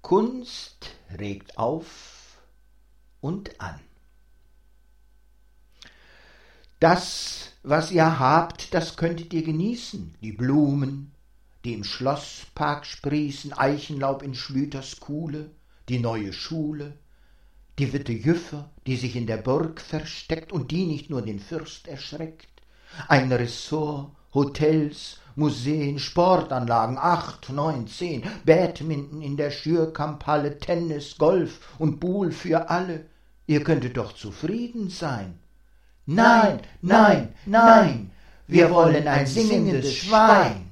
Kunst regt auf und an. Das, was ihr habt, das könntet ihr genießen, die Blumen, die im Schlosspark sprießen, Eichenlaub in Schlüters Kuhle, die neue Schule, die Witte Jüffer, die sich in der Burg versteckt und die nicht nur den Fürst erschreckt, ein Ressort, Hotels, Museen, Sportanlagen, 8, 9, 10, Badminton in der Schürkamphalle, Tennis, Golf und Boule für alle. Ihr könntet doch zufrieden sein. Nein, nein, nein, wir wollen ein singendes Schwein.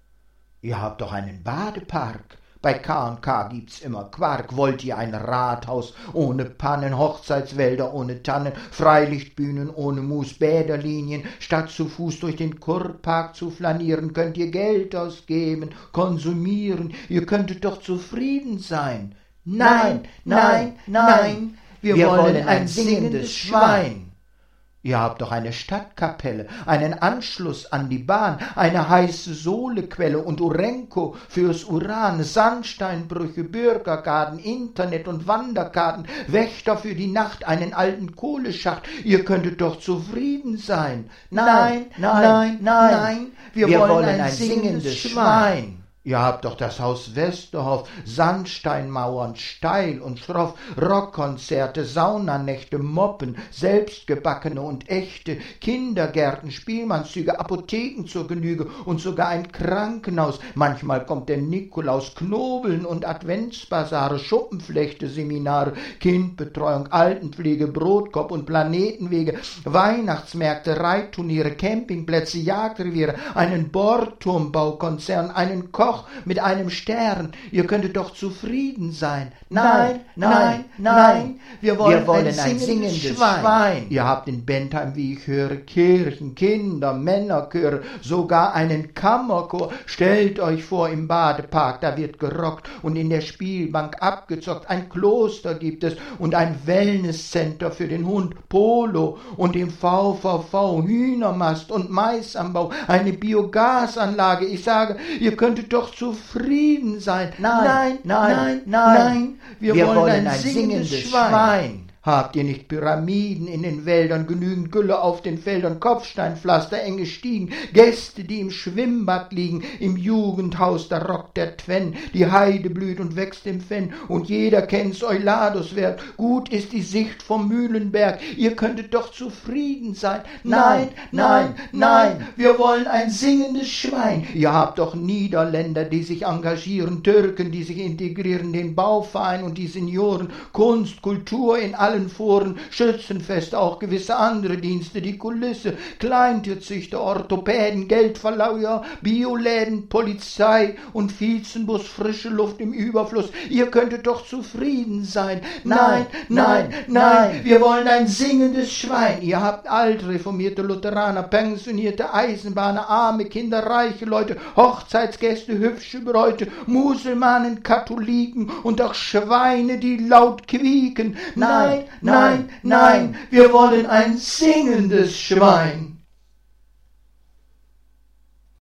Ihr habt doch einen Badepark. Bei K&K gibt's immer Quark. Wollt ihr ein Rathaus ohne Pannen, Hochzeitswälder ohne Tannen, Freilichtbühnen ohne Mus, Bäderlinien, statt zu Fuß durch den Kurpark zu flanieren, könnt ihr Geld ausgeben, konsumieren, ihr könntet doch zufrieden sein. Nein, nein, nein, wir wollen ein singendes Schwein. Ihr habt doch eine Stadtkapelle, einen Anschluss an die Bahn, eine heiße Sohlequelle und Urenco fürs Uran, Sandsteinbrüche, Bürgergarten, Internet und Wanderkarten, Wächter für die Nacht, einen alten Kohleschacht. Ihr könntet doch zufrieden sein. Nein, nein, nein, nein, wir wollen ein singendes Schwein. Ihr habt doch das Haus Westerhoff, Sandsteinmauern, steil und schroff, Rockkonzerte, Saunanächte, Moppen, selbstgebackene und echte, Kindergärten, Spielmannszüge, Apotheken zur Genüge und sogar ein Krankenhaus. Manchmal kommt der Nikolaus, Knobeln und Adventsbasare, Schuppenflechte, Seminare, Kindbetreuung, Altenpflege, Brotkorb und Planetenwege, Weihnachtsmärkte, Reitturniere, Campingplätze, Jagdreviere, einen Bordturmbaukonzern, einen Koch mit einem Stern. Ihr könntet doch zufrieden sein. Nein, nein, nein, wir wollen ein singendes Schwein. Ihr habt in Bentheim, wie ich höre, Kirchen, Kinder, Männerchöre, sogar einen Kammerchor. Stellt euch vor, im Badepark, da wird gerockt und in der Spielbank abgezockt. Ein Kloster gibt es und ein Wellnesscenter für den Hund, Polo und im VVV, Hühnermast und Maisanbau, eine Biogasanlage. Ich sage, ihr könntet doch zufrieden sein. Nein, nein, nein, nein, wir wollen ein singendes Schwein. Habt ihr nicht Pyramiden in den Wäldern, genügend Gülle auf den Feldern, Kopfsteinpflaster, enge Stiegen, Gäste, die im Schwimmbad liegen, im Jugendhaus, da rockt der Twenn, die Heide blüht und wächst im Fenn, und jeder kennt's Euladuswert, gut ist die Sicht vom Mühlenberg, ihr könntet doch zufrieden sein. Nein, nein, nein, wir wollen ein singendes Schwein. Ihr habt doch Niederländer, die sich engagieren, Türken, die sich integrieren, den Bauverein und die Senioren, Kunst, Kultur in allen Foren, Schützenfeste, auch gewisse andere Dienste, die Kulisse, Kleintierzüchter, Orthopäden, Geldverleiher, Bioläden, Polizei und Vizenbus, frische Luft im Überfluss. Ihr könntet doch zufrieden sein. Nein, nein, nein, wir wollen ein singendes Schwein. Ihr habt altreformierte Lutheraner, pensionierte Eisenbahner, arme Kinder, reiche Leute, Hochzeitsgäste, hübsche Bräute, Muselmanen, Katholiken und auch Schweine, die laut quieken. Nein, nein, nein, wir wollen ein singendes Schwein.